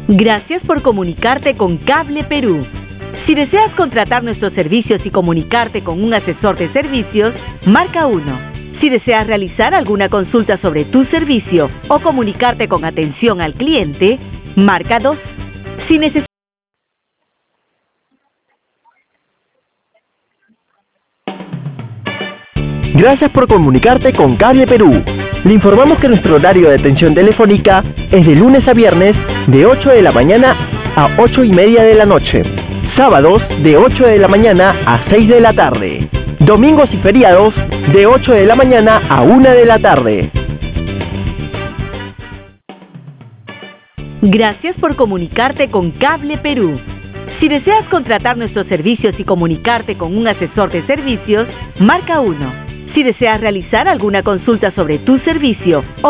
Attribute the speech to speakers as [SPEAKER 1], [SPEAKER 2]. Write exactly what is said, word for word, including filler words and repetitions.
[SPEAKER 1] Gracias por comunicarte con Cable Perú. Si deseas contratar nuestros servicios y comunicarte con un asesor de servicios, marca uno. Si deseas realizar alguna consulta sobre tu servicio o comunicarte con atención al cliente, marca dos. Si necesitas
[SPEAKER 2] Gracias por comunicarte con Cable Perú. Le informamos que nuestro horario de atención telefónica es de lunes a viernes de ocho de la mañana a ocho y media de la noche. Sábados de ocho de la mañana a seis de la tarde. Domingos y feriados de ocho de la mañana a una de la tarde.
[SPEAKER 1] Gracias por comunicarte con Cable Perú. Si deseas contratar nuestros servicios y comunicarte con un asesor de servicios, marca uno. Si deseas realizar alguna consulta sobre tu servicio o